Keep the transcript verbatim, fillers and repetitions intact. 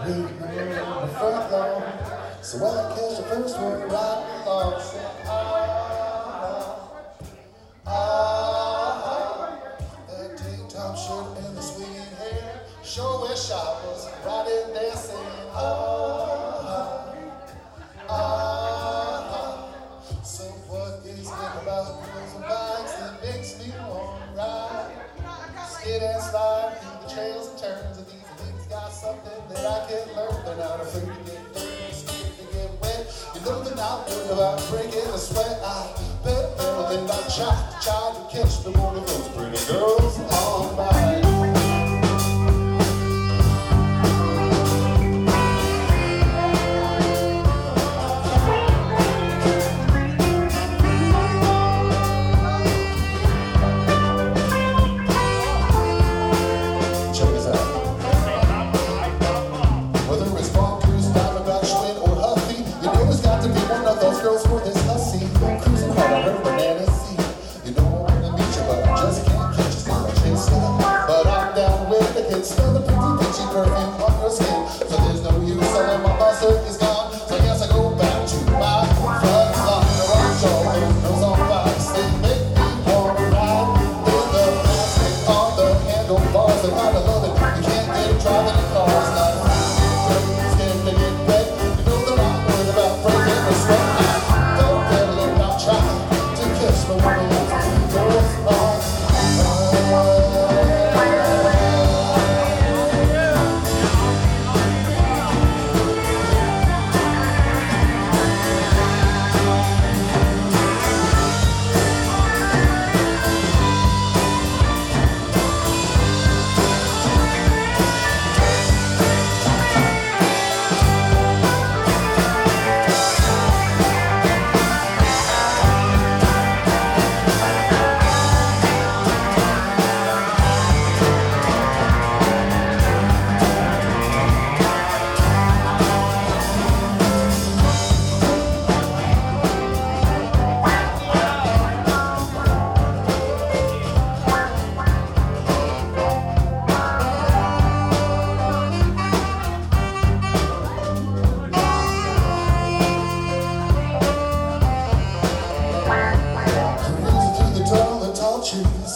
waiting in the front lawn. So when I catch the first one right along, say, ah, ah, ah. That tank-top shirt and the swinging hair, sure wish I was right in there saying, ah, ah, ah. So what is it about girls and bikes that makes me want to ride? Skid and slide through the trails and turns, and these things got something that I can learn. They're not afraid to get dirty, scared to get wet. You know they're not worried about breaking a sweat. I bet better than I try to try to catch the one of those pretty girls on by. Girls for this hussy, cruising hard on her banana seat. You know I wanna meet you, but I just can't catch you, so I chase you. But I'm down with the hits, smell the pretty peachy perfume on your skin. So there's no use selling my buster is gone. So I guess I go back to my front lawn. The rock jaw, those nose on box, they make me wanna ride. With the plastic on the handlebars, and I love it. You can't get it driving in cars. Not dirty, scared to get wet. You know they're not worried about breaking the sweat. Trees.